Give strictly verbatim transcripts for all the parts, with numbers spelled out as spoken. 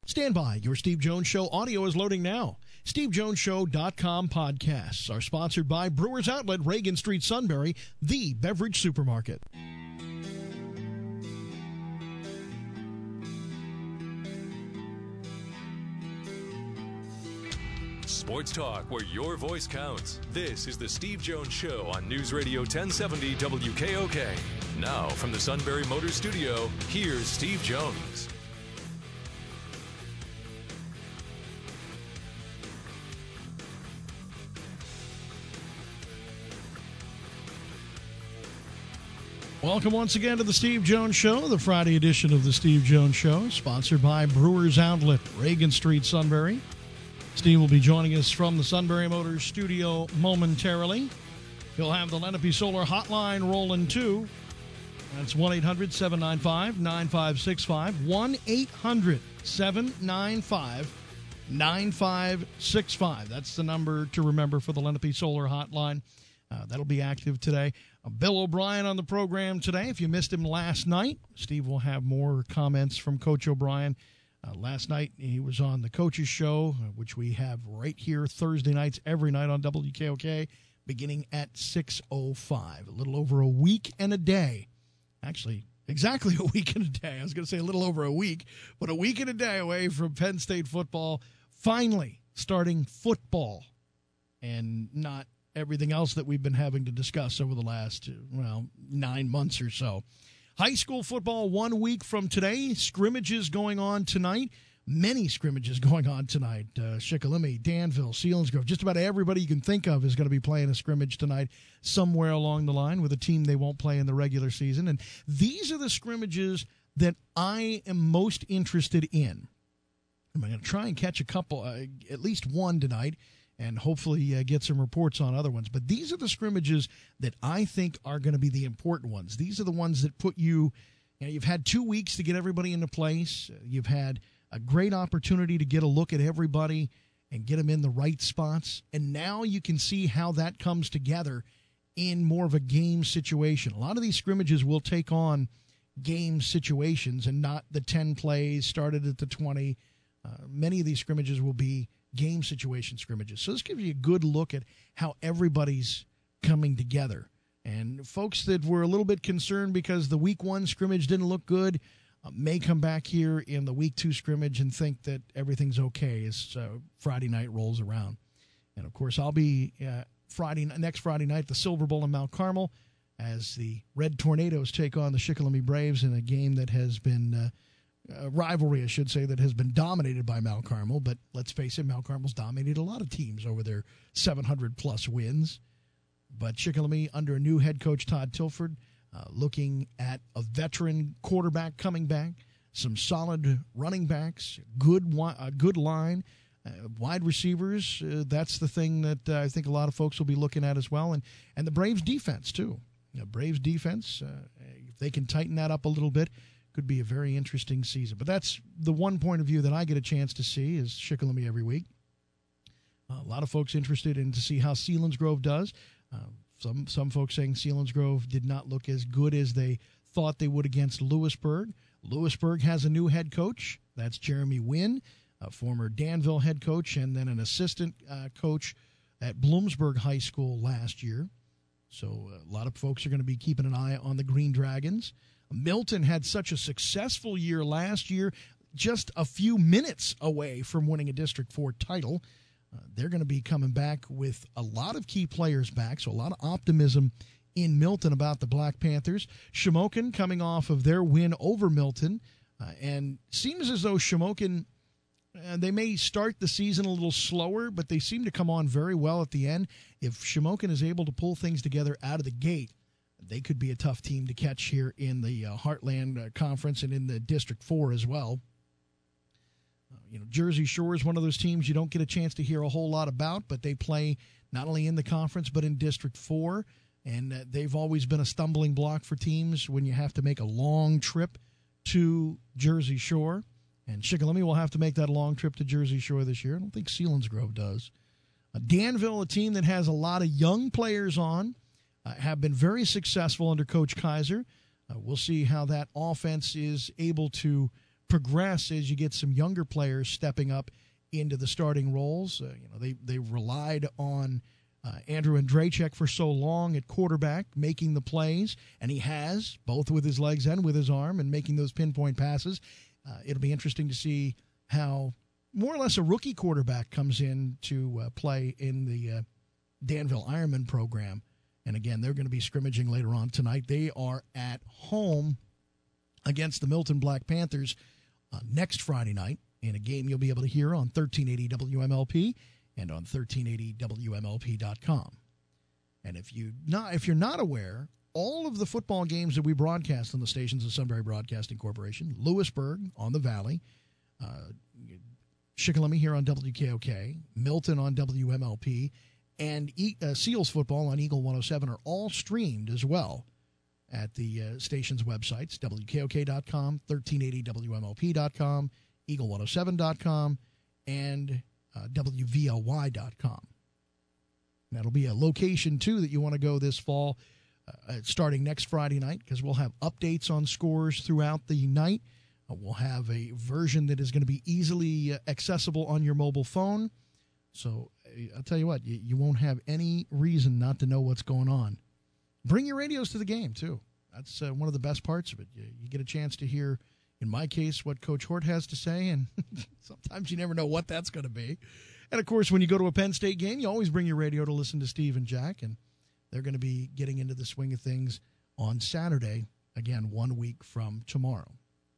Stand by. Your Steve Jones Show audio is loading now. steve jones show dot com podcasts are sponsored by Brewers Outlet, Reagan Street, Sunbury, the beverage supermarket. Sports talk where your voice counts. This is the Steve Jones Show on News Radio ten seventy W K O K. Now, from the Sunbury Motors Studio, here's Steve Jones. Welcome once again to the Steve Jones Show, the Friday edition of the Steve Jones Show, sponsored by Brewers Outlet, Reagan Street, Sunbury. Steve will be joining us from the Sunbury Motors Studio momentarily. He'll have the Lenape Solar Hotline rolling too. That's one eight hundred seven nine five nine five six five, one eight hundred seven nine five nine five six five. That's the number to remember for the Lenape Solar Hotline. Uh, that'll be active today. Uh, Bill O'Brien on the program today. If you missed him last night, Steve will have more comments from Coach O'Brien. Uh, last night, he was on the Coaches Show, uh, which we have right here Thursday nights, every night on W K O K, beginning at six oh five. A little over a week and a day. Actually, exactly a week and a day. I was going to say a little over a week, but a week and a day away from Penn State football finally starting football and not everything else that we've been having to discuss over the last, well, nine months or so. High school football one week from today. Scrimmages going on tonight. Many scrimmages going on tonight. Uh, Shikellamy, Danville, Selinsgrove, just about everybody you can think of is going to be playing a scrimmage tonight somewhere along the line with a team they won't play in the regular season. And these are the scrimmages that I am most interested in. I'm going to try and catch a couple, uh, at least one tonight, and hopefully uh, get some reports on other ones. But these are the scrimmages that I think are going to be the important ones. These are the ones that put you, you know, you've had two weeks to get everybody into place. You've had a great opportunity to get a look at everybody and get them in the right spots. And now you can see how that comes together in more of a game situation. A lot of these scrimmages will take on game situations and not the ten plays started at the twenty. Uh, many of these scrimmages will be game situation scrimmages. So this gives you a good look at how everybody's coming together. And folks that were a little bit concerned because the week one scrimmage didn't look good uh, may come back here in the week two scrimmage and think that everything's okay as uh, Friday night rolls around. And, of course, I'll be uh, Friday next Friday night, the Silver Bowl in Mount Carmel, as the Red Tornadoes take on the Shikellamy Braves in a game that has been uh, Uh, rivalry, I should say, that has been dominated by Mount Carmel. But let's face it, Mount Carmel's dominated a lot of teams over their seven hundred plus wins. But Shikellamy, under a new head coach, Todd Tilford, uh, looking at a veteran quarterback coming back, some solid running backs, good wi- uh, good line, uh, wide receivers. Uh, that's the thing that uh, I think a lot of folks will be looking at as well. And, and the Braves defense, too. You know, Braves defense, uh, if they can tighten that up a little bit, could be a very interesting season. But that's the one point of view that I get a chance to see is Shikellamy every week. Uh, a lot of folks interested in to see how Selinsgrove does. Uh, some some folks saying Selinsgrove did not look as good as they thought they would against Lewisburg. Lewisburg has a new head coach. That's Jeremy Wynn, a former Danville head coach, and then an assistant uh, coach at Bloomsburg High School last year. So a lot of folks are going to be keeping an eye on the Green Dragons. Milton had such a successful year last year, just a few minutes away from winning a District four title. Uh, they're going to be coming back with a lot of key players back, so a lot of optimism in Milton about the Black Panthers. Shamokin coming off of their win over Milton, uh, and seems as though Shamokin, uh, they may start the season a little slower, but they seem to come on very well at the end. If Shamokin is able to pull things together out of the gate, they could be a tough team to catch here in the uh, Heartland uh, Conference and in the District four as well. Uh, you know, Jersey Shore is one of those teams you don't get a chance to hear a whole lot about, but they play not only in the conference but in District four, and uh, they've always been a stumbling block for teams when you have to make a long trip to Jersey Shore. And Shikellamy will have to make that long trip to Jersey Shore this year. I don't think Selinsgrove does. Uh, Danville, a team that has a lot of young players on, uh, have been very successful under Coach Kaiser. Uh, we'll see how that offense is able to progress as you get some younger players stepping up into the starting roles. Uh, you know, they they relied on uh, Andrew Andrejczyk for so long at quarterback, making the plays, and he has, both with his legs and with his arm, and making those pinpoint passes. Uh, it'll be interesting to see how more or less a rookie quarterback comes in to uh, play in the uh, Danville Ironman program. And again, they're going to be scrimmaging later on tonight. They are at home against the Milton Black Panthers uh, next Friday night in a game you'll be able to hear on thirteen eighty W M L P and on thirteen eighty W M L P dot com. And if you not if you're not aware, all of the football games that we broadcast on the stations of Sunbury Broadcasting Corporation, Lewisburg on the Valley, uh, Shikellamy here on W K O K, Milton on W M L P, and e- uh, Seals football on Eagle one oh seven are all streamed as well at the uh, station's websites, W K O K dot com, thirteen eighty W M L P dot com, Eagle one oh seven dot com, and uh, W V L Y dot com. That'll be a location, too, that you want to go this fall, uh, starting next Friday night, because we'll have updates on scores throughout the night. Uh, we'll have a version that is going to be easily uh, accessible on your mobile phone. So uh, I'll tell you what, you, you won't have any reason not to know what's going on. Bring your radios to the game, too. That's uh, one of the best parts of it. You, you get a chance to hear, in my case, what Coach Hort has to say, and sometimes you never know what that's going to be. And, of course, when you go to a Penn State game, you always bring your radio to listen to Steve and Jack, and they're going to be getting into the swing of things on Saturday, again, one week from tomorrow.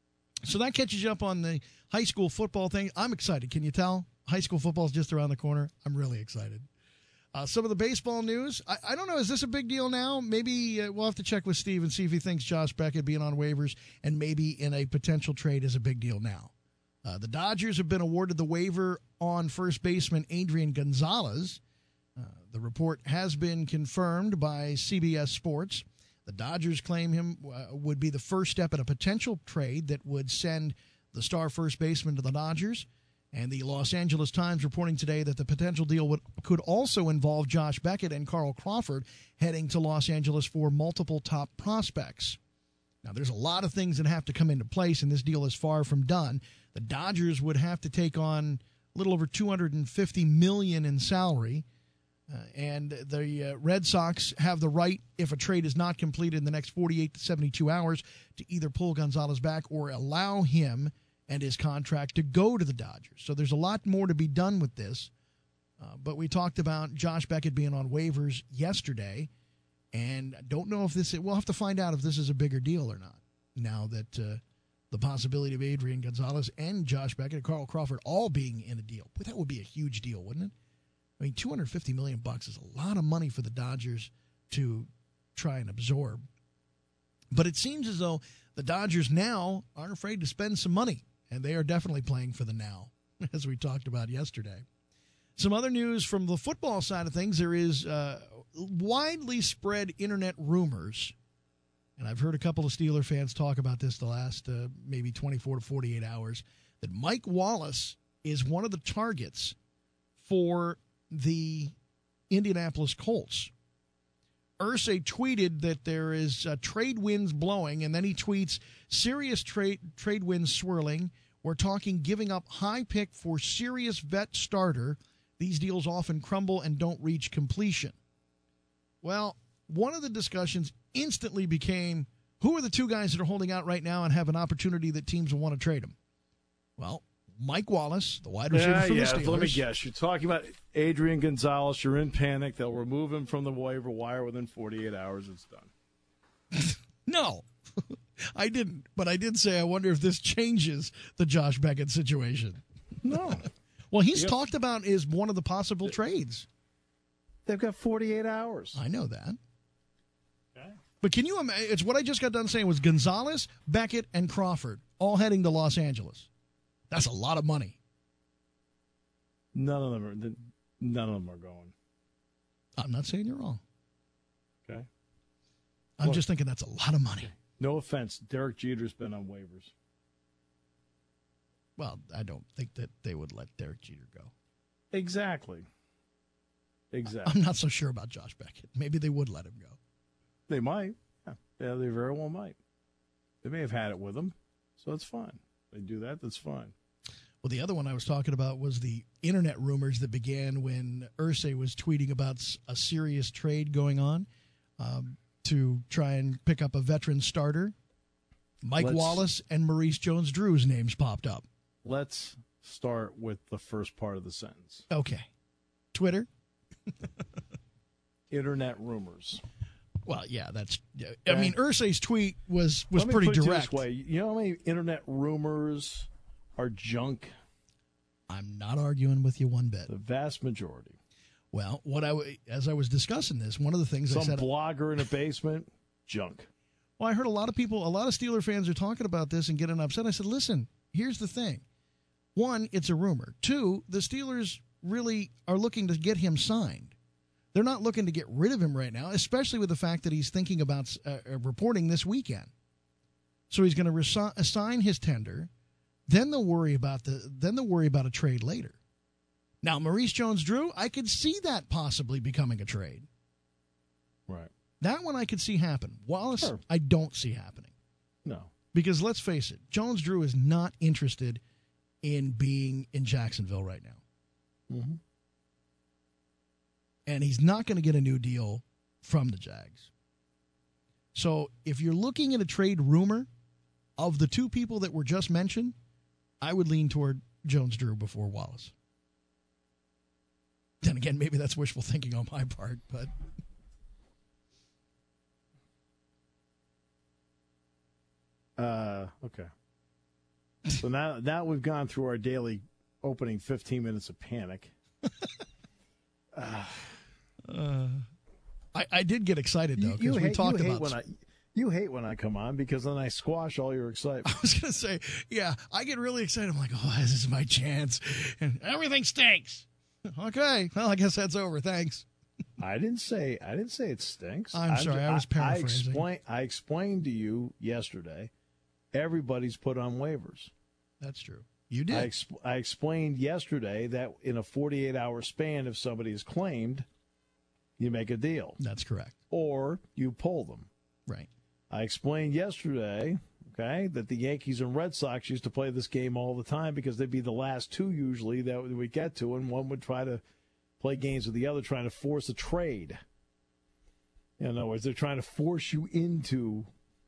So that catches you up on the high school football thing. I'm excited. Can you tell? High school football is just around the corner. I'm really excited. Uh, some of the baseball news. I, I don't know. Is this a big deal now? Maybe uh, we'll have to check with Steve and see if he thinks Josh Beckett being on waivers and maybe in a potential trade is a big deal now. Uh, the Dodgers have been awarded the waiver on first baseman Adrian Gonzalez. Uh, the report has been confirmed by C B S Sports. The Dodgers claim him uh, would be the first step in a potential trade that would send the star first baseman to the Dodgers. And the Los Angeles Times reporting today that the potential deal would, could also involve Josh Beckett and Carl Crawford heading to Los Angeles for multiple top prospects. Now, there's a lot of things that have to come into place, and this deal is far from done. The Dodgers would have to take on a little over two hundred fifty million dollars in salary, uh, and the uh, Red Sox have the right, if a trade is not completed in the next forty-eight to seventy-two hours, to either pull Gonzalez back or allow him and his contract to go to the Dodgers. So there's a lot more to be done with this. Uh, but we talked about Josh Beckett being on waivers yesterday, and I don't know if this – we'll have to find out if this is a bigger deal or not now that uh, the possibility of Adrian Gonzalez and Josh Beckett and Carl Crawford all being in a deal. Boy, that would be a huge deal, wouldn't it? I mean, two hundred fifty million dollars bucks is a lot of money for the Dodgers to try and absorb. But it seems as though the Dodgers now aren't afraid to spend some money. And they are definitely playing for the now, as we talked about yesterday. Some other news from the football side of things. There is uh, widely spread internet rumors, and I've heard a couple of Steeler fans talk about this the last uh, maybe twenty-four to forty-eight hours, that Mike Wallace is one of the targets for the Indianapolis Colts. Irsay tweeted that there is uh, trade winds blowing, and then he tweets, serious trade trade winds swirling. We're talking giving up high pick for serious vet starter. These deals often crumble and don't reach completion. Well, one of the discussions instantly became, who are the two guys that are holding out right now and have an opportunity that teams will want to trade them? Well, Mike Wallace, the wide receiver yeah, from yeah. the Steelers. Let me guess. You're talking about Adrian Gonzalez. You're in panic. They'll remove him from the waiver wire within forty-eight hours. It's done. No, I didn't. But I did say I wonder if this changes the Josh Beckett situation. No. Well, he's yep. talked about is one of the possible trades. They've got forty-eight hours. I know that. Okay. But can you imagine? It's what I just got done saying was Gonzalez, Beckett, and Crawford all heading to Los Angeles. That's a lot of money. None of them are. None of them are going. I'm not saying you're wrong. Okay. I'm Look, just thinking that's a lot of money. No offense, Derek Jeter's been on waivers. Well, I don't think that they would let Derek Jeter go. Exactly. Exactly. I'm not so sure about Josh Beckett. Maybe they would let him go. They might. Yeah, yeah they very well might. They may have had it with him, so it's fine. They do that, that's fine. Well, the other one I was talking about was the internet rumors that began when Irsay was tweeting about a serious trade going on um, to try and pick up a veteran starter. Mike Let's, Wallace and Maurice Jones-Drew's names popped up. Let's start with the first part of the sentence. Okay. Twitter? Internet rumors. Well, yeah, that's. I mean, Irsay's tweet was was Let me pretty put it direct. This way. You know how many internet rumors are junk? I'm not arguing with you one bit. The vast majority. Well, what I as I was discussing this, one of the things Some I said, blogger in a basement, junk. Well, I heard a lot of people, a lot of Steeler fans are talking about this and getting upset. I said, listen, here's the thing. One, it's a rumor. Two, the Steelers really are looking to get him signed. They're not looking to get rid of him right now, especially with the fact that he's thinking about uh, reporting this weekend. So he's going to resi- assign his tender. Then they'll worry about the. Then they'll worry about a trade later. Now, Maurice Jones-Drew, I could see that possibly becoming a trade. Right. That one I could see happen. Wallace, Sure. I don't see happening. No. Because let's face it, Jones-Drew is not interested in being in Jacksonville right now. Mm-hmm. And he's not going to get a new deal from the Jags. So if you're looking at a trade rumor of the two people that were just mentioned, I would lean toward Jones-Drew before Wallace. Then again, maybe that's wishful thinking on my part, but... Uh, okay. So now, now we've gone through our daily opening fifteen minutes of panic. uh, uh, I, I did get excited, though, because we hate, talked you hate about... When I, you hate when I come on because then I squash all your excitement. I was going to say, yeah, I get really excited. I'm like, oh, this is my chance. And everything stinks. Okay, well, I guess that's over. Thanks. I didn't say I didn't say it stinks. I'm sorry, I was paraphrasing. I, explain, I explained to you yesterday, everybody's put on waivers. That's true. You did. I, exp- I explained yesterday that in a forty-eight hour span, if somebody is claimed, you make a deal. That's correct. Or you pull them. Right. I explained yesterday, okay, that the Yankees and Red Sox used to play this game all the time because they'd be the last two usually that we get to, and one would try to play games with the other, trying to force a trade. In other words, they're trying to force you into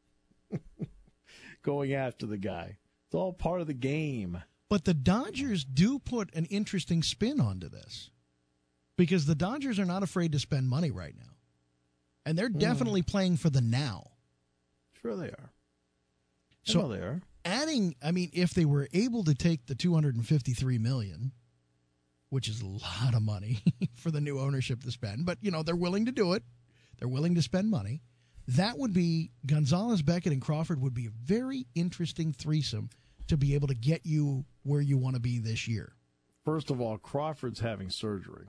going after the guy. It's all part of the game. But the Dodgers do put an interesting spin onto this because the Dodgers are not afraid to spend money right now. And they're definitely mm. playing for the now. Sure they are. So I know they are. Adding, I mean, if they were able to take the two hundred fifty-three million dollars, which is a lot of money for the new ownership to spend, but, you know, they're willing to do it. They're willing to spend money. That would be, Gonzalez, Beckett, and Crawford would be a very interesting threesome to be able to get you where you want to be this year. First of all, Crawford's having surgery.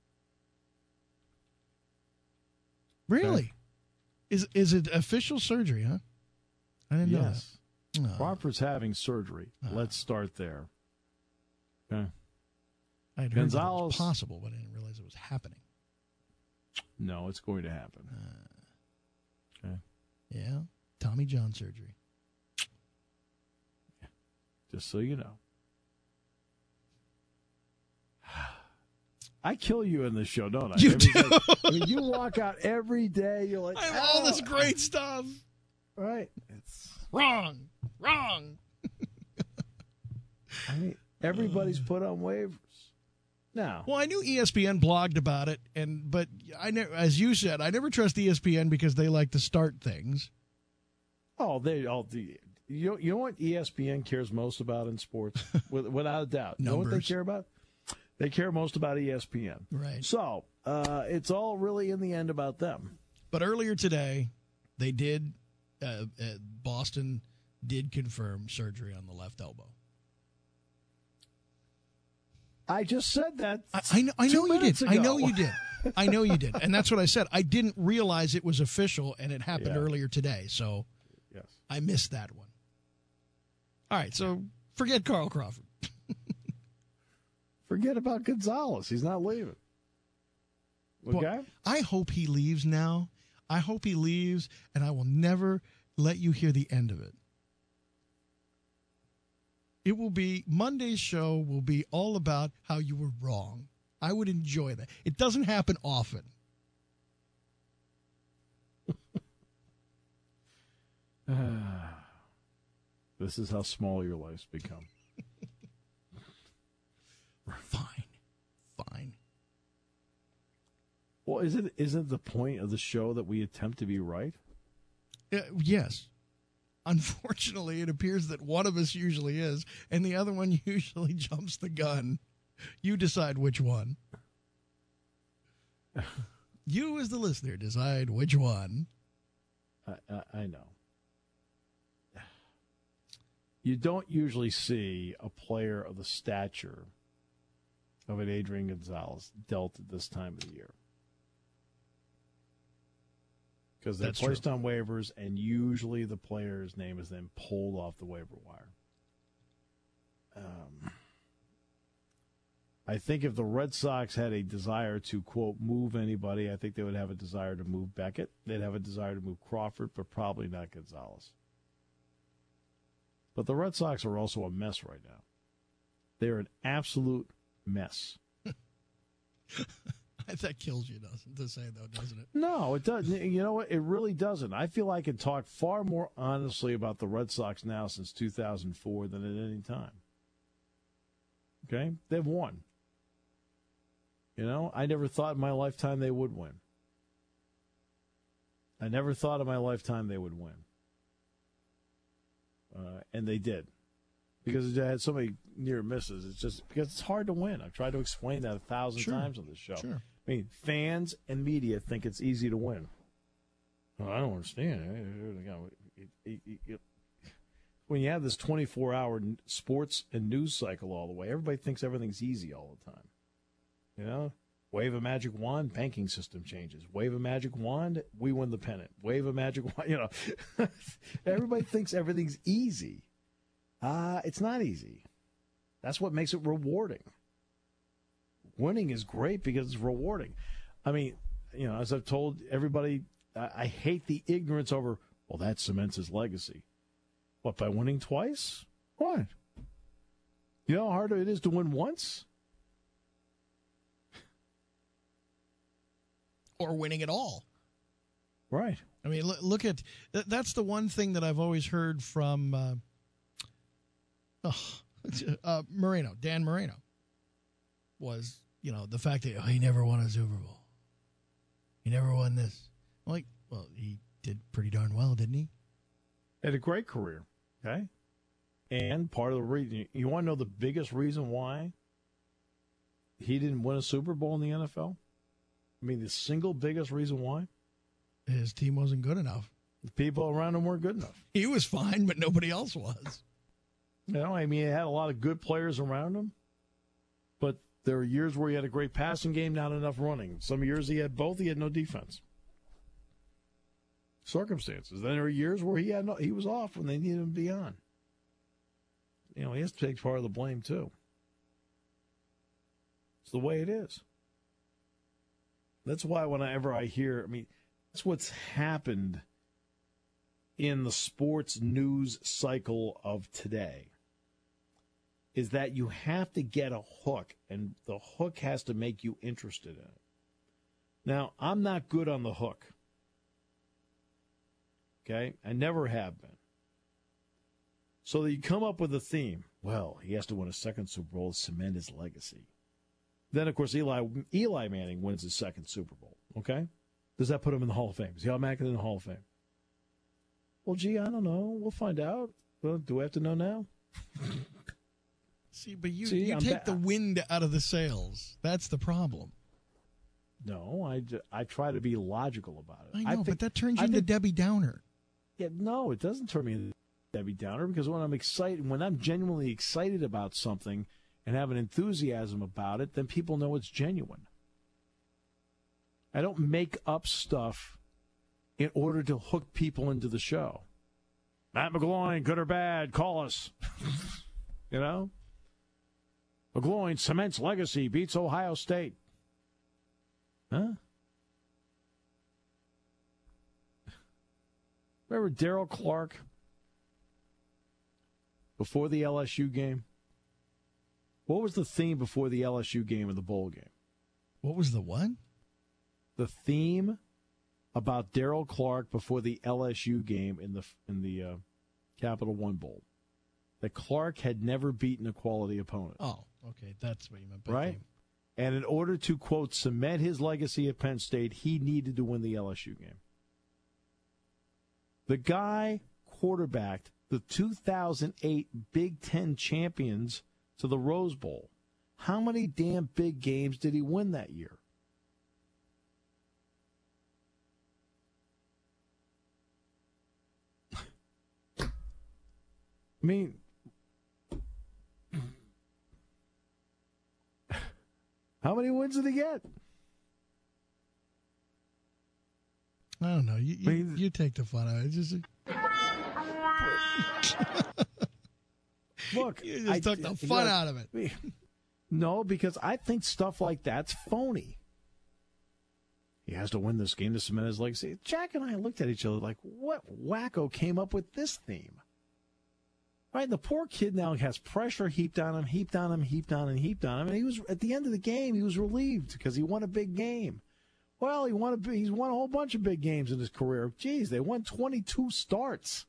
Really? Okay. Is is it official surgery, huh? I didn't yes. know that. Oh. Crawford's having surgery. Oh. Let's start there. Okay. I'd heard Gonzalez, that it was possible, but I didn't realize it was happening. No, it's going to happen. Uh, okay. Yeah. Tommy John surgery. Just so you know. I kill you in this show, don't I? You I mean, do. Like, I mean, you walk out every day. You're like, I have oh. all this great stuff. Right. It's wrong. Wrong. I mean, everybody's put on waivers. Now. Well, I knew E S P N blogged about it, and but I never, as you said, I never trust E S P N because they like to start things. Oh, they all the you know, you know what E S P N cares most about in sports, without a doubt. You know what they care about? They care most about E S P N. Right. So uh, it's all really in the end about them. But earlier today, they did. Uh, uh, Boston did confirm surgery on the left elbow. I just said that. I, I know, I know you did. Ago. I know you did. I know you did. And that's what I said. I didn't realize it was official, and it happened yeah. earlier today. So yes. I missed that one. All right, so forget Carl Crawford. Forget about Gonzalez. He's not leaving. Okay? Well, I hope he leaves now. I hope he leaves, and I will never let you hear the end of it. It will be, Monday's show will be all about how you were wrong. I would enjoy that. It doesn't happen often. This is how small your life's become. Fine. Fine. Well, is it, isn't the point of the show that we attempt to be right? Uh, yes. Unfortunately, it appears that one of us usually is, and the other one usually jumps the gun. You decide which one. You, as the listener, decide which one. I, I, I know. You don't usually see a player of the stature of an Adrian Gonzalez dealt at this time of the year. Because they're That's placed true. on waivers, and usually the player's name is then pulled off the waiver wire. Um, I think if the Red Sox had a desire to, quote, move anybody, I think they would have a desire to move Beckett. They'd have a desire to move Crawford, but probably not Gonzalez. But the Red Sox are also a mess right now. They're an absolute mess. That kills you, doesn't to say, though, doesn't it? No, it doesn't. You know what? It really doesn't. I feel I can talk far more honestly about the Red Sox now since two thousand four than at any time. Okay? They've won. You know, I never thought in my lifetime they would win. I never thought in my lifetime they would win. Uh, and they did. Because they had so many near misses. It's just because it's hard to win. I've tried to explain that a thousand Sure. times on this show. Sure. I mean, fans and media think it's easy to win. Well, I don't understand. It, it, it, it, when you have this twenty-four hour sports and news cycle all the way, everybody thinks everything's easy all the time. You know? Wave a magic wand, banking system changes. Wave a magic wand, we win the pennant. Wave a magic wand, you know. Everybody thinks everything's easy. Uh, it's not easy. That's what makes it rewarding. Winning is great because it's rewarding. I mean, you know, as I've told everybody, I, I hate the ignorance over, well, that cements his legacy. What, by winning twice? What? You know how hard it is to win once? Or winning it all. Right. I mean, look, look at th- that's the one thing that I've always heard from uh, oh, uh, Moreno, Dan Moreno, was, you know, the fact that oh, he never won a Super Bowl. He never won this. I'm like, well, he did pretty darn well, didn't he? Had a great career, okay? And part of the reason, you want to know the biggest reason why he didn't win a Super Bowl in the N F L? I mean, the single biggest reason why? His team wasn't good enough. The people around him weren't good enough. He was fine, but nobody else was. You know, I mean, he had a lot of good players around him, but there were years where he had a great passing game, not enough running. Some years he had both, he had no defense. Circumstances. Then there were years where he had no, he was off when they needed him to be on. You know, he has to take part of the blame, too. It's the way it is. That's why whenever I hear, I mean, that's what's happened in the sports news cycle of today, is that you have to get a hook, and the hook has to make you interested in it. Now, I'm not good on the hook. Okay? I never have been. So that you come up with a theme. Well, he has to win a second Super Bowl to cement his legacy. Then, of course, Eli Eli Manning wins his second Super Bowl. Okay? Does that put him in the Hall of Fame? Is he automatically in the Hall of Fame? Well, gee, I don't know. We'll find out. Well, do we have to know now? See, but you, See, you I'm take ba- the wind out of the sails. That's the problem. No, I, ju- I try to be logical about it. I know, think, but that turns you I into think, Debbie Downer. Yeah, no, it doesn't turn me into Debbie Downer, because when I'm excited, when I'm genuinely excited about something and have an enthusiasm about it, then people know it's genuine. I don't make up stuff in order to hook people into the show. Matt McGloin, good or bad, call us. You know? McGloin cements legacy, beats Ohio State. Huh? Remember Daryl Clark? before the L S U game? What was the theme before the L S U game and the bowl game? What was the what? The theme about Daryl Clark before the L S U game in the in the uh, Capital One Bowl. That Clark had never beaten a quality opponent. Oh, okay. That's what you meant by right? game. And in order to, quote, cement his legacy at Penn State, he needed to win the L S U game. The guy quarterbacked the two thousand eight Big Ten champions to the Rose Bowl. How many damn big games did he win that year? I mean, how many wins did he get? I don't know. You, you, I mean, you take the fun out of it. Just, look, you just I, took the you fun know, out of it. No, because I think stuff like that's phony. He has to win this game to cement his legacy. Jack and I looked at each other like, what wacko came up with this theme? Right, the poor kid now has pressure heaped on him, heaped on him, heaped on him, heaped on him. And he was at the end of the game, he was relieved because he won a big game. Well, he won a he's won a whole bunch of big games in his career. Geez, they won twenty-two starts.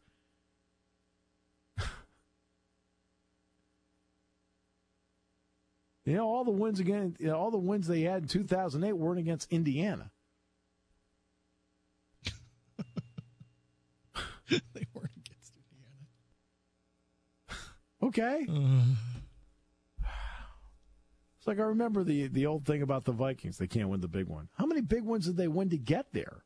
You know, all the wins again, you know, all the wins they had in two thousand eight weren't against Indiana. They weren't against Indiana. Okay. Uh. It's like I remember the the old thing about the Vikings. They can't win the big one. How many big ones did they win to get there?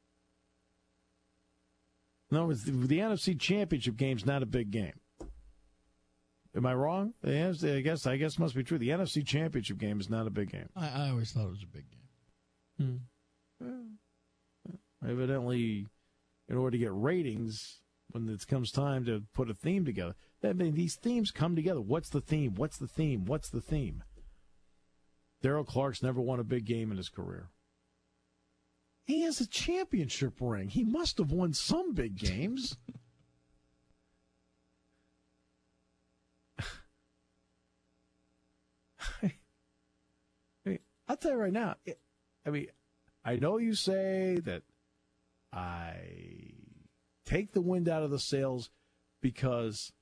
No, it's the, the N F C Championship game's not a big game. Am I wrong? The N F C, I guess I guess it must be true. The N F C Championship game is not a big game. I, I always thought it was a big game. Hmm. Well, evidently, in order to get ratings, when it comes time to put a theme together, I mean, these themes come together. What's the theme? What's the theme? What's the theme? Daryl Clark's never won a big game in his career. He has a championship ring. He must have won some big games. I mean, I'll tell you right now. It, I mean, I know you say that I take the wind out of the sails because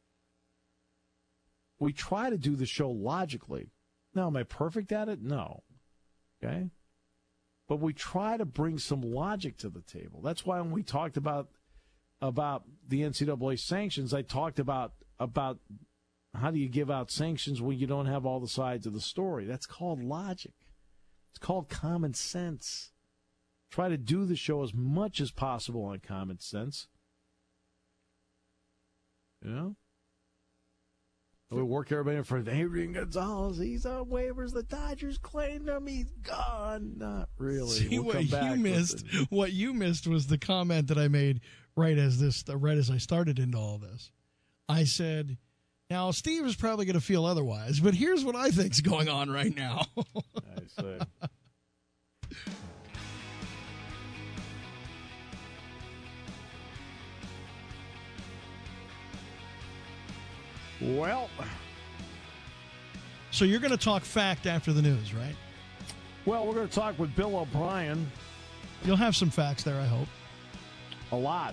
we try to do the show logically. Now, am I perfect at it? No. Okay? But we try to bring some logic to the table. That's why when we talked about about the N C double A sanctions, I talked about about how do you give out sanctions when you don't have all the sides of the story. That's called logic. It's called common sense. Try to do the show as much as possible on common sense. You know? We work everybody for Adrian Gonzalez. He's on waivers. The Dodgers claimed him. He's gone. Not really. See, we'll what you missed, what you missed was the comment that I made right as this, right as I started into all this. I said, now Steve is probably going to feel otherwise, but here's what I think's going on right now. I say. Well, so you're going to talk fact after the news, right? Well, we're going to talk with Bill O'Brien. You'll have some facts there, I hope. A lot.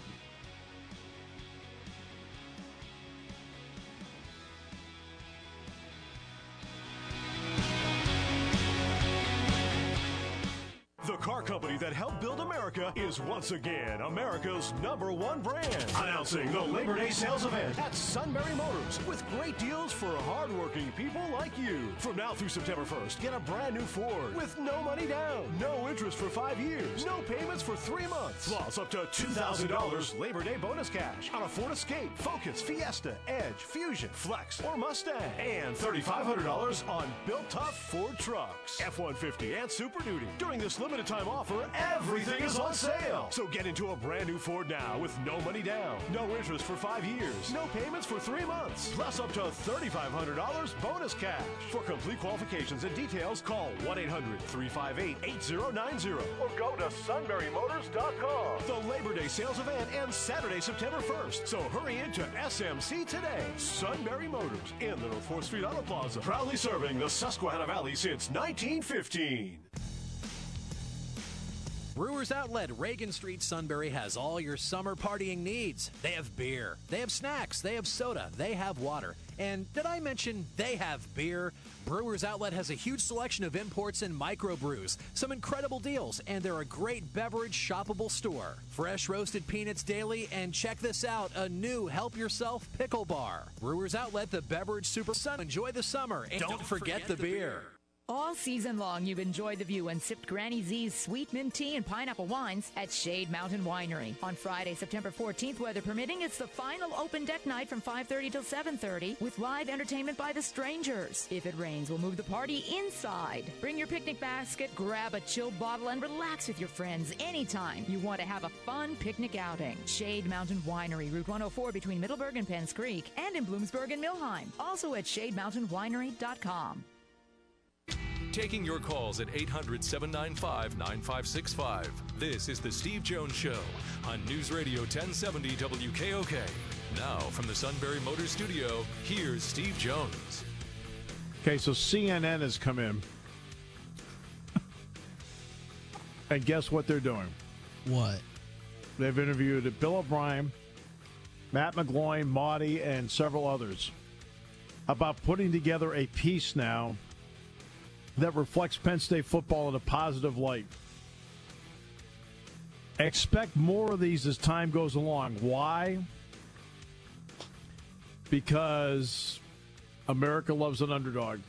The car company that helped build America is once again America's number one brand. Announcing the Labor Day sales event at Sunbury Motors with great deals for hardworking people like you. From now through September first, get a brand new Ford with no money down, no interest for five years, no payments for three months, plus up to two thousand dollars Labor Day bonus cash on a Ford Escape, Focus, Fiesta, Edge, Fusion, Flex, or Mustang, and three thousand five hundred dollars on built-tough Ford trucks, F one fifty, and Super Duty. During this limited time offer, everything is on sale. sale. So get into a brand new Ford now with no money down, no interest for five years, no payments for three months, plus up to thirty-five hundred dollars bonus cash. For complete qualifications and details, call one eight hundred, three five eight, eight zero nine zero or go to sunbury motors dot com. The Labor Day sales event ends Saturday, September first. So hurry into S M C today. Sunbury Motors in the North fourth Street Auto Plaza. Proudly serving the Susquehanna Valley since nineteen fifteen. Brewers Outlet, Reagan Street, Sunbury has all your summer partying needs. They have beer, they have snacks, they have soda, they have water. And did I mention they have beer? Brewers Outlet has a huge selection of imports and microbrews, some incredible deals, and they're a great beverage shoppable store. Fresh roasted peanuts daily, and check this out, a new help yourself pickle bar. Brewers Outlet, the beverage super sun. Enjoy the summer, and don't, don't forget, forget the, the beer. beer. All season long, you've enjoyed the view and sipped Granny Z's sweet mint tea and pineapple wines at Shade Mountain Winery. On Friday, September fourteenth, weather permitting, it's the final open deck night from five thirty till seven thirty with live entertainment by the Strangers. If it rains, we'll move the party inside. Bring your picnic basket, grab a chilled bottle, and relax with your friends anytime you want to have a fun picnic outing. Shade Mountain Winery, Route one oh four between Middleburg and Penns Creek, and in Bloomsburg and Millheim. Also at shade mountain winery dot com. Taking your calls at eight hundred, seven nine five, nine five six five. This is The Steve Jones Show on News Radio ten seventy W K O K. Now, from the Sunbury Motors Studio, here's Steve Jones. Okay, so C N N has come in. And guess what they're doing? What? They've interviewed Bill O'Brien, Matt McGloin, Marty, and several others about putting together a piece now that reflects Penn State football in a positive light. Expect more of these as time goes along. Why? Because America loves an underdog.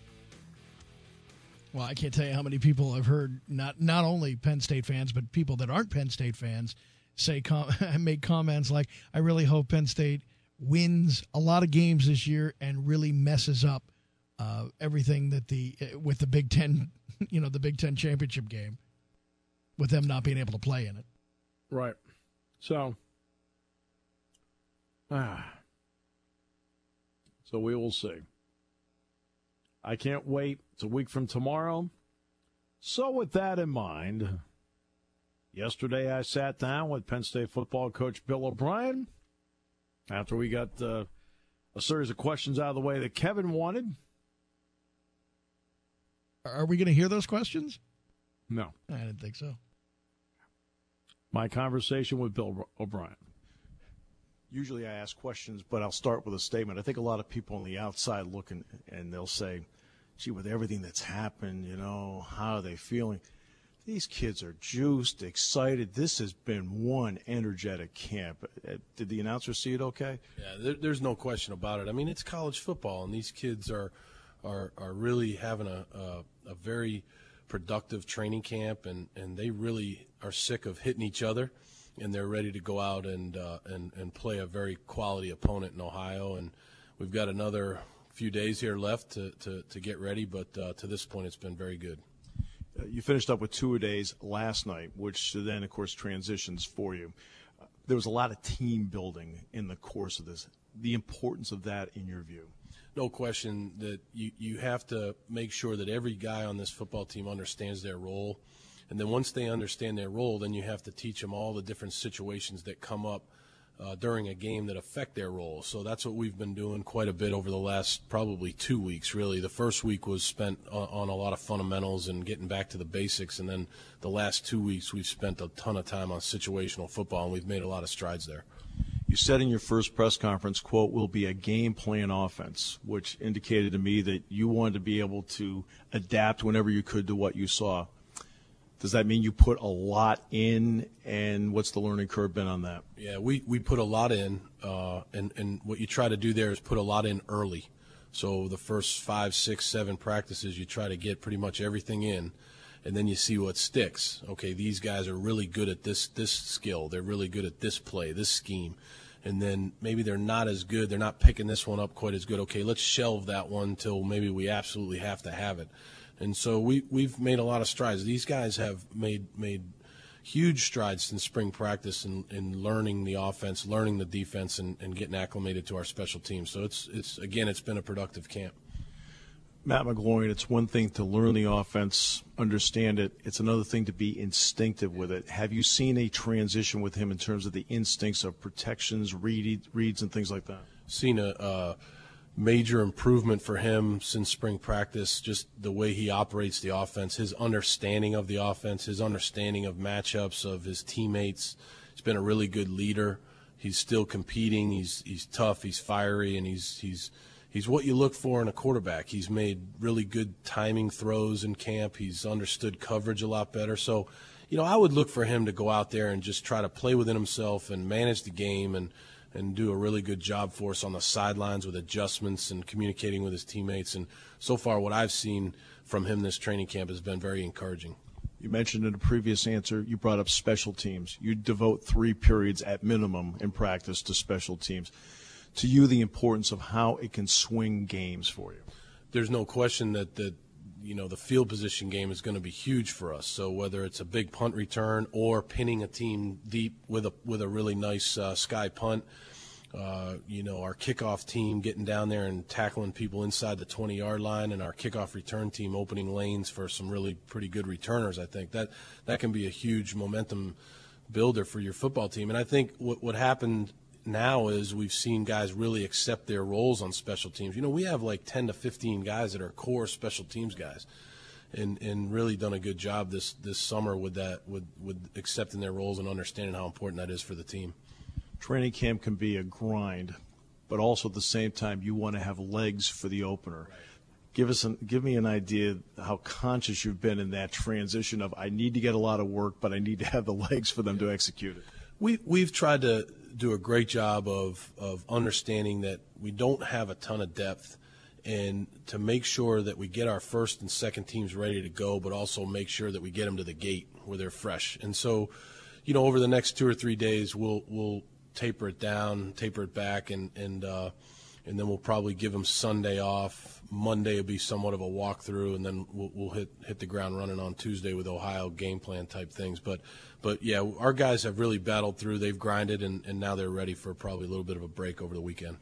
Well, I can't tell you how many people I've heard, not not only Penn State fans, but people that aren't Penn State fans, say com- make comments like, I really hope Penn State wins a lot of games this year and really messes up Uh, everything that the with the Big Ten, you know, the Big Ten championship game, with them not being able to play in it. Right. So, ah, so we will see. I can't wait. It's a week from tomorrow. So, with that in mind, yesterday I sat down with Penn State football coach Bill O'Brien after we got uh, a series of questions out of the way that Kevin wanted. Are we going to hear those questions? No. I didn't think so. My conversation with Bill O'Brien. Usually I ask questions, but I'll start with a statement. I think a lot of people on the outside look and, and they'll say, gee, with everything that's happened, you know, how are they feeling? These kids are juiced, excited. This has been one energetic camp. Did the announcer see it okay? Yeah, there, there's no question about it. I mean, it's college football, and these kids are – Are, are really having a, a, a very productive training camp, and, and they really are sick of hitting each other, and they're ready to go out and, uh, and and play a very quality opponent in Ohio. And we've got another few days here left to, to, to get ready, but uh, to this point it's been very good. Uh, you finished up with two-a-days last night, which then, of course, transitions for you. Uh, there was a lot of team building in the course of this. The importance of that in your view? No question that you, you have to make sure that every guy on this football team understands their role. And then once they understand their role, then you have to teach them all the different situations that come up uh, during a game that affect their role. So that's what we've been doing quite a bit over the last probably two weeks, really. The first week was spent on, on a lot of fundamentals and getting back to the basics. And then the last two weeks we've spent a ton of time on situational football, and we've made a lot of strides there. You said in your first press conference, quote, will be a game plan offense, which indicated to me that you wanted to be able to adapt whenever you could to what you saw. Does that mean you put a lot in, and what's the learning curve been on that? Yeah, we, we put a lot in, uh, and, and what you try to do there is put a lot in early. So the first five, six, seven practices, you try to get pretty much everything in, and then you see what sticks. Okay, these guys are really good at this this skill. They're really good at this play, this scheme. And then maybe they're not as good. They're not picking this one up quite as good. Okay, let's shelve that one until maybe we absolutely have to have it. And so we, we've made a lot of strides. These guys have made, made huge strides since spring practice in, in learning the offense, learning the defense, and, and getting acclimated to our special teams. So it's it's again, it's been a productive camp. Matt McGloin, it's one thing to learn the offense, understand it. It's another thing to be instinctive with it. Have you seen a transition with him in terms of the instincts of protections, read, reads, and things like that? Seen a uh, major improvement for him since spring practice, just the way he operates the offense, his understanding of the offense, his understanding of matchups, of his teammates. He's been a really good leader. He's still competing. He's he's tough. He's fiery, and he's he's – He's what you look for in a quarterback. He's made really good timing throws in camp. He's understood coverage a lot better. So, you know, I would look for him to go out there and just try to play within himself and manage the game and, and do a really good job for us on the sidelines with adjustments and communicating with his teammates. And so far what I've seen from him this training camp has been very encouraging. You mentioned in a previous answer, you brought up special teams. You devote three periods at minimum in practice to special teams. To you, the importance of how it can swing games for you? There's no question that, that you know, the field position game is going to be huge for us. So whether it's a big punt return or pinning a team deep with a with a really nice uh, sky punt, uh, you know, our kickoff team getting down there and tackling people inside the twenty-yard line, and our kickoff return team opening lanes for some really pretty good returners, I think that that can be a huge momentum builder for your football team. And I think what what happened now is we've seen guys really accept their roles on special teams. You know, we have like ten to fifteen guys that are core special teams guys, and and really done a good job this this summer with that, with with accepting their roles and understanding how important that is for the team. Training camp can be a grind, but also at the same time you want to have legs for the opener. Right. Give us an, give me an idea how conscious you've been in that transition of I need to get a lot of work, but I need to have the legs for them to execute it. We we've tried to do a great job of of understanding that we don't have a ton of depth, and to make sure that we get our first and second teams ready to go, but also make sure that we get them to the gate where they're fresh. And so, you know, over the next two or three days, we'll we'll taper it down, taper it back, and and uh, and then we'll probably give them Sunday off. Monday will be somewhat of a walkthrough, and then we'll, we'll hit hit the ground running on Tuesday with Ohio game plan type things. But but yeah, our guys have really battled through. They've grinded, and, and now they're ready for probably a little bit of a break over the weekend.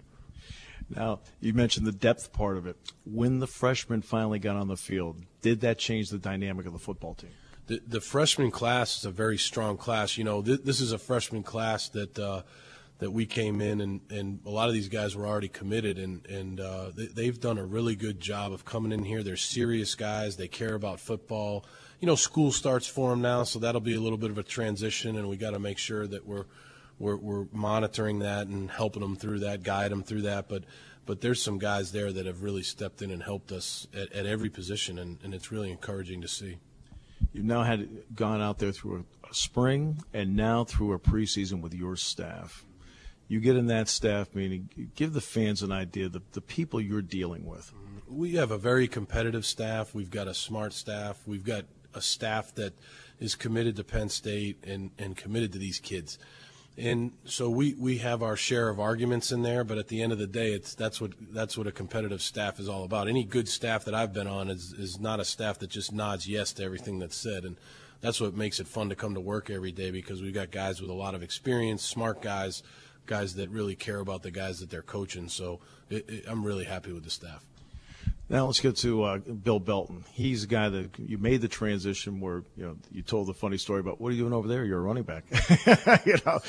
Now, you mentioned the depth part of it. When the freshmen finally got on the field, did that change the dynamic of the football team? The, the freshman class is a very strong class. You know, th- this is a freshman class that uh, that we came in, and, and a lot of these guys were already committed, and, and uh, they, they've done a really good job of coming in here. They're serious guys. They care about football. You know, school starts for them now, so that'll be a little bit of a transition, and we got to make sure that we're, we're we're monitoring that and helping them through that, guide them through that. But but there's some guys there that have really stepped in and helped us at, at every position, and, and it's really encouraging to see. You've now had gone out there through a spring and now through a preseason with your staff. You get in that staff meeting, give the fans an idea of the, the people you're dealing with. We have a very competitive staff. We've got a smart staff. We've got a staff that is committed to Penn State and, and committed to these kids. And so we, we have our share of arguments in there, but at the end of the day, it's that's what that's what a competitive staff is all about. Any good staff that I've been on is, is not a staff that just nods yes to everything that's said. And that's what makes it fun to come to work every day, because we've got guys with a lot of experience, smart guys, guys that really care about the guys that they're coaching. So it, it, I'm really happy with the staff. Now let's get to uh, Bill Belton. He's a guy that you made the transition where, you know, you told the funny story about, what are you doing over there? You're a running back. you know,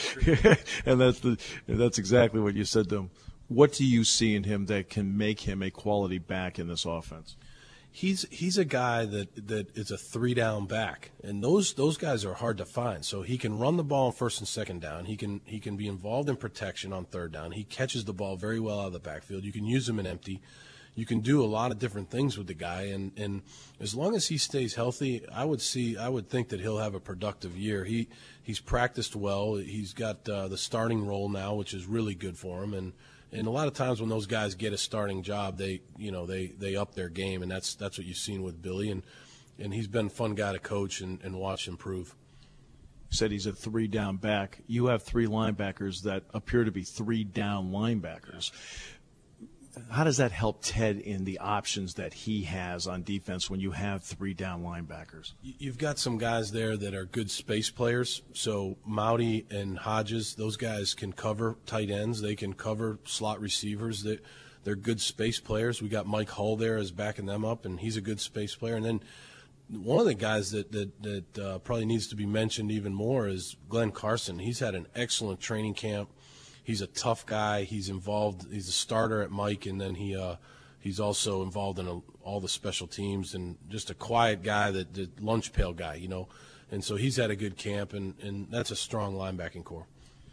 and that's the that's exactly what you said to him. What do you see in him that can make him a quality back in this offense? He's he's a guy that, that is a three down back, and those those guys are hard to find. So he can run the ball on first and second down. He can he can be involved in protection on third down. He catches the ball very well out of the backfield. You can use him in empty. You can do a lot of different things with the guy, and, and as long as he stays healthy, I would see I would think that he'll have a productive year. He he's practiced well. He's got uh, the starting role now, which is really good for him. And, and a lot of times when those guys get a starting job, they you know they, they up their game, and that's that's what you've seen with Billy. And and he's been a fun guy to coach and, and watch improve. You said he's a three down back. You have three linebackers that appear to be three down linebackers. how does that help Ted in the options that he has on defense when you have three down linebackers? You've got some guys there that are good space players. So Mauti and Hodges, those guys can cover tight ends. They can cover slot receivers. They, they're good space players. We got Mike Hull there as backing them up, and he's a good space player. And then one of the guys that that, that uh, probably needs to be mentioned even more is Glenn Carson. He's had an excellent training camp. He's a tough guy. He's involved. He's a starter at Mike, and then he uh, he's also involved in a, all the special teams, and just a quiet guy, that, that lunch pail guy, you know. And so he's had a good camp, and, and that's a strong linebacking core.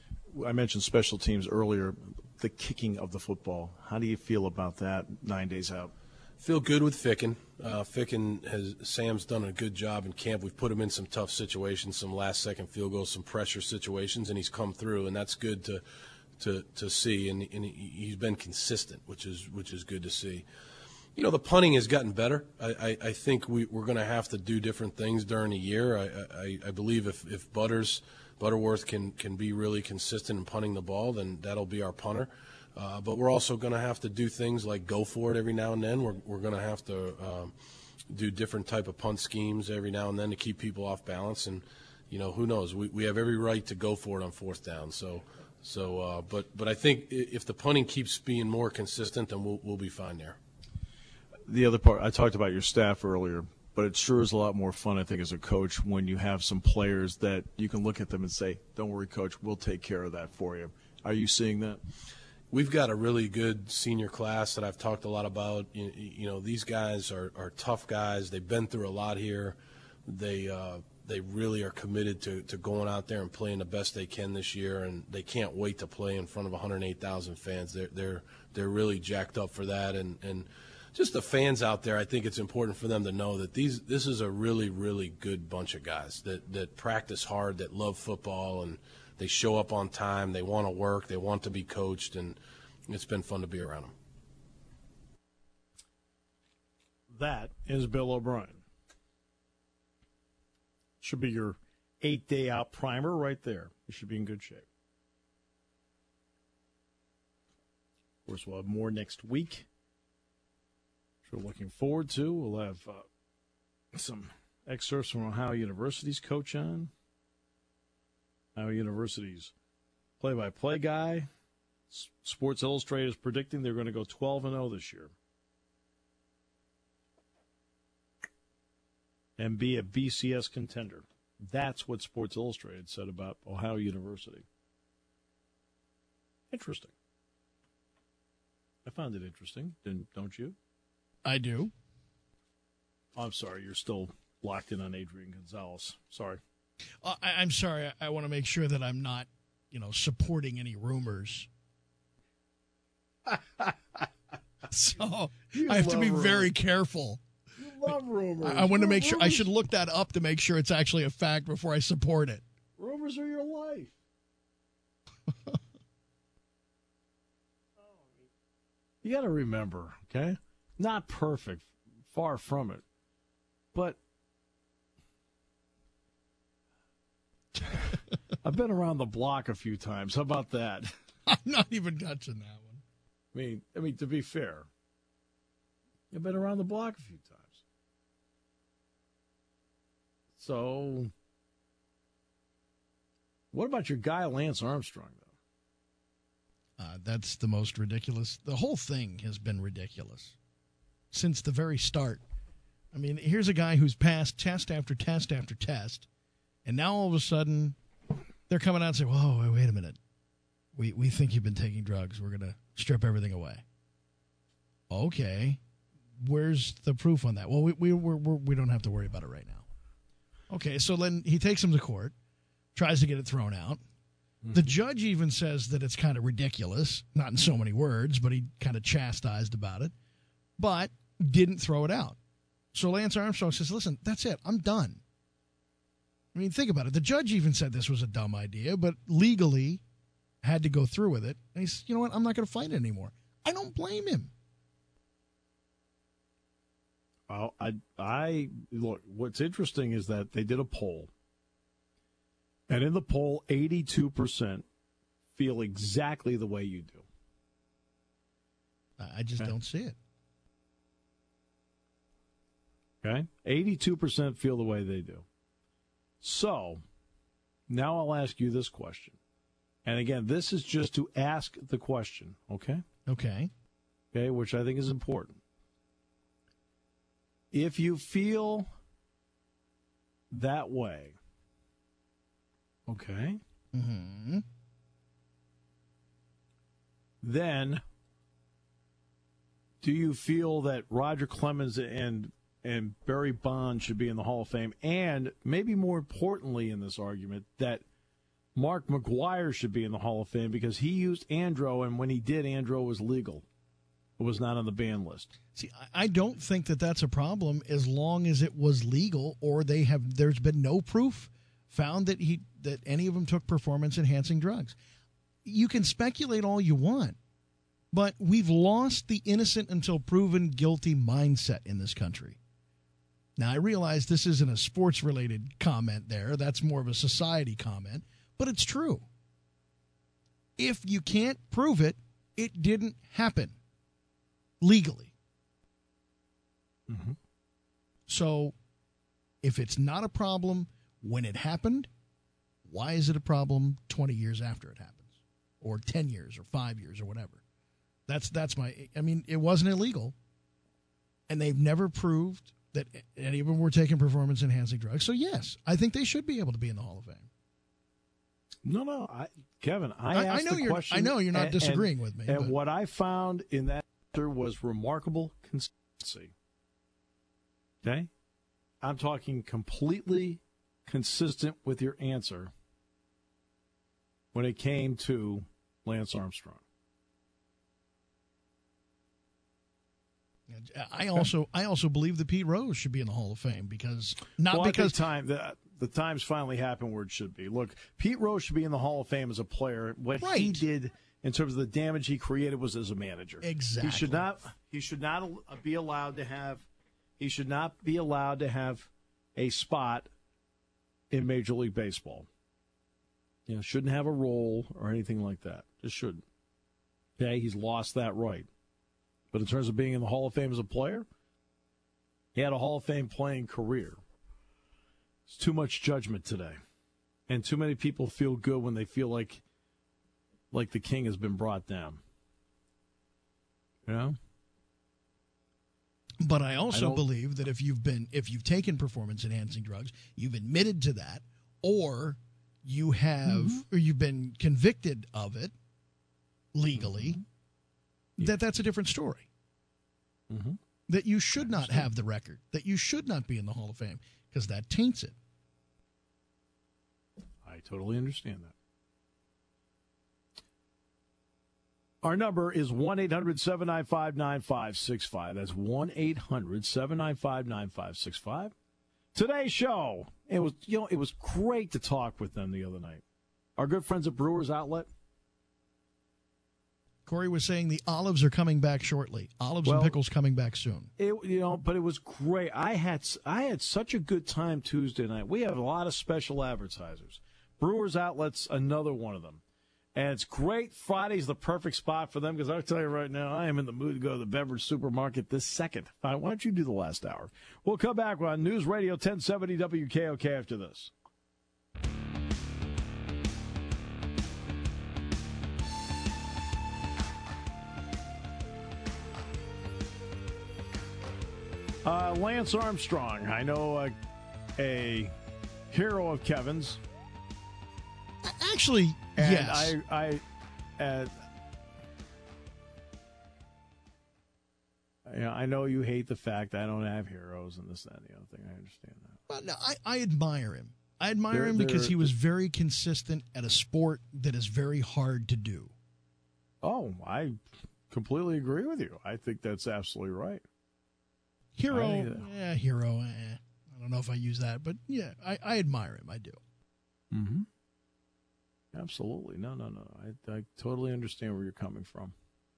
I mentioned special teams earlier. The kicking of the football. How do you feel about that nine days out? Feel good with Ficken. Uh, Ficken has Sam's done a good job in camp. We've put him in some tough situations, some last-second field goals, some pressure situations, and he's come through, and that's good to to to see. And, and he's been consistent, which is which is good to see. You know, the punting has gotten better. I, I, I think we, we're going to have to do different things during the year. I, I, I believe if, if Butters Butterworth can can be really consistent in punting the ball, then that'll be our punter. Uh, but we're also going to have to do things like go for it every now and then. We're we're going to have to um, do different type of punt schemes every now and then to keep people off balance. And you know, who knows? We we have every right to go for it on fourth down. So so, uh, but but I think if the punting keeps being more consistent, then we'll we'll be fine there. The other part, I talked about your staff earlier, but it sure is a lot more fun, I think, as a coach when you have some players that you can look at them and say, "Don't worry, coach, we'll take care of that for you." Are you seeing that? We've got a really good senior class that I've talked a lot about. You, you know, these guys are, are tough guys. They've been through a lot here. They uh, they really are committed to, to going out there and playing the best they can this year, and they can't wait to play in front of one hundred eight thousand fans. They're they're they're really jacked up for that, and, and just the fans out there. I think it's important for them to know that these this is a really really good bunch of guys that that practice hard, that love football, and they show up on time. They want to work. They want to be coached, and it's been fun to be around them. That is Bill O'Brien. Should be your eight-day out primer right there. You should be in good shape. Of course, we'll have more next week, which we're looking forward to. We'll have uh, some excerpts from Ohio University's coach on. Ohio University's play-by-play guy. Sports Illustrated is predicting they're going to go twelve and oh this year. And be a B C S contender. That's what Sports Illustrated said about Ohio University. Interesting. I found it interesting, didn't, don't you? I do. Oh, I'm sorry, you're still locked in on Adrian Gonzalez. Sorry. Uh, I, I'm sorry. I, I want to make sure that I'm not, you know, supporting any rumors. So You I have to be love very rumors. careful. You love rumors. I, I want to make sure. I Rumors- should look that up to make sure it's actually a fact before I support it. Rumors are your life. You got to remember, okay? Not perfect, far from it, but I've been around the block a few times. How about that? I'm not even touching that one. I mean, I mean, to be fair, I've been around the block a few times. So, what about your guy, Lance Armstrong, though? Uh, that's the most ridiculous. The whole thing has been ridiculous since the very start. I mean, here's a guy who's passed test after test after test, and now all of a sudden they're coming out and saying, whoa, wait, wait a minute. We we think you've been taking drugs. We're going to strip everything away. Okay. Where's the proof on that? Well, we we we're, we're, we don't have to worry about it right now. Okay, so then he takes him to court, tries to get it thrown out. Mm-hmm. The judge even says that it's kind of ridiculous, not in so many words, but he kind of chastised about it, but didn't throw it out. So Lance Armstrong says, listen, that's it. I'm done. I mean, think about it. The judge even said this was a dumb idea, but legally had to go through with it. And he said, you know what? I'm not going to fight it anymore. I don't blame him. Well, I, I look. What's interesting is that they did a poll, and in the poll, eighty-two percent feel exactly the way you do. I just Okay. don't see it. Okay? eighty-two percent feel the way they do. So, now I'll ask you this question. And again, this is just to ask the question, okay? Okay. Okay, which I think is important. If you feel that way, okay, Mm-hmm. then do you feel that Roger Clemens and and Barry Bonds should be in the Hall of Fame? And maybe more importantly in this argument, that Mark McGwire should be in the Hall of Fame because he used Andro, and when he did, Andro was legal. It was not on the ban list. See, I I don't think that that's a problem as long as it was legal, or they have. There's been no proof found that he that any of them took performance enhancing drugs. You can speculate all you want, but we've lost the innocent until proven guilty mindset in this country. Now, I realize this isn't a sports related comment there. That's more of a society comment, but it's true. If you can't prove it, it didn't happen legally. Mm-hmm. So if it's not a problem when it happened, why is it a problem twenty years after it happens, or ten years or five years or whatever? That's that's my I mean, it wasn't illegal, and they've never proved that any of them were taking performance enhancing drugs. So yes, I think they should be able to be in the Hall of Fame. No, no, I, Kevin, I, I, I asked know the you're question. I know you're not and, disagreeing and, with me. And but- what I found in that answer was remarkable consistency. Okay? I'm talking completely consistent with your answer when it came to Lance Armstrong. I also I also believe that Pete Rose should be in the Hall of Fame because not well, because I think time the, the times finally happened where it should be. Look, Pete Rose should be in the Hall of Fame as a player. What Right. he did in terms of the damage he created was as a manager. Exactly. He should not he should not be allowed to have he should not be allowed to have a spot in Major League Baseball. You know, shouldn't have a role or anything like that. Just shouldn't. Okay, he's lost that right. But in terms of being in the Hall of Fame as a player, he had a Hall of Fame playing career. It's too much judgment today. And too many people feel good when they feel like like the king has been brought down. You know? But I also I believe that if you've been if you've taken performance enhancing drugs, you've admitted to that, or you have Mm-hmm. or you've been convicted of it legally, Mm-hmm. that that's a different story. Mm-hmm. That you should not have the record, that you should not be in the Hall of Fame, because that taints it. I totally understand that. Our number is one eight hundred seven nine five nine five six five. That's one eight hundred seven nine five nine five six five. Today's show, it was you know it was great to talk with them the other night. Our good friends at Brewers Outlet. Corey was saying the olives are coming back shortly. Olives Well, and pickles coming back soon. It you know, but it was great. I had I had such a good time Tuesday night. We have a lot of special advertisers. Brewers Outlet's another one of them. And it's great. Friday's the perfect spot for them because I'll tell you right now, I am in the mood to go to the beverage supermarket this second. All right, why don't you do the last hour? We'll come back on News Radio ten seventy W K O K after this. Uh, Lance Armstrong, I know uh, a hero of Kevin's. Actually, And yes. I, I, uh, you know, I know you hate the fact I don't have heroes and this, that, and the other thing. I understand that. Well, no, I, I admire him. I admire They're- him because they're- he was very consistent at a sport that is very hard to do. Oh, I completely agree with you. I think that's absolutely right. Hero, I think that- yeah, hero. Eh, I don't know if I use that, but yeah, I, I admire him. I do. Mm-hmm. Absolutely. No, no, no. I, I totally understand where you're coming from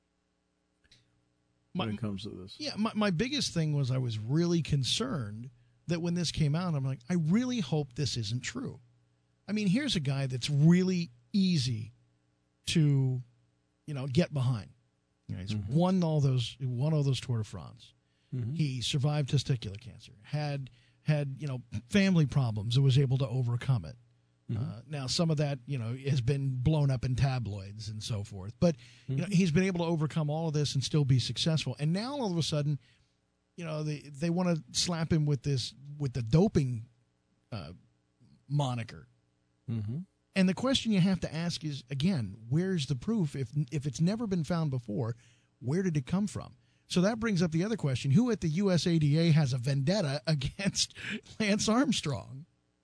when My- it comes to this. Yeah, my, my biggest thing was I was really concerned that when this came out, I'm like, I really hope this isn't true. I mean, here's a guy that's really easy to, you know, get behind. You know, he's Mm-hmm. won all those won all those Tour de France. Mm-hmm. He survived testicular cancer. Had had you know family problems and was able to overcome it. Mm-hmm. Uh, now some of that you know has been blown up in tabloids and so forth, but Mm-hmm. you know he's been able to overcome all of this and still be successful. And now all of a sudden, you know they they want to slap him with this with the doping uh, moniker. Mm-hmm. And the question you have to ask is, again, where's the proof? If if it's never been found before, where did it come from? So that brings up the other question. Who at the U S A D A has a vendetta against Lance Armstrong?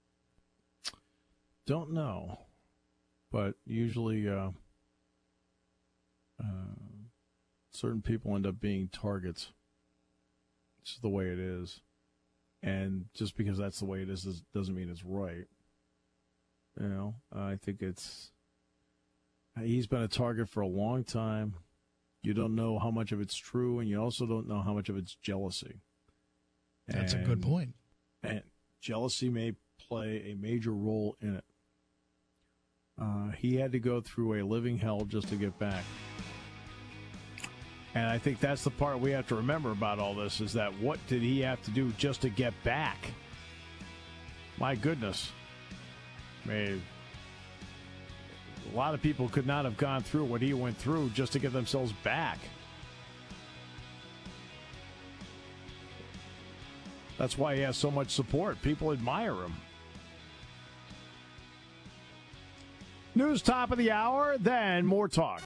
Don't know. But usually uh, uh, certain people end up being targets. It's just the way it is. And just because that's the way it is doesn't mean it's right. You know, I think it's he's been a target for a long time. You don't know how much of it's true, and you also don't know how much of it's jealousy. That's and, a good point. And jealousy may play a major role in it. Uh, he had to go through a living hell just to get back. And I think that's the part we have to remember about all this is that what did he have to do just to get back? My goodness. I mean, a lot of people could not have gone through what he went through just to get themselves back. That's why he has so much support. People admire him. News top of the hour, then more talk.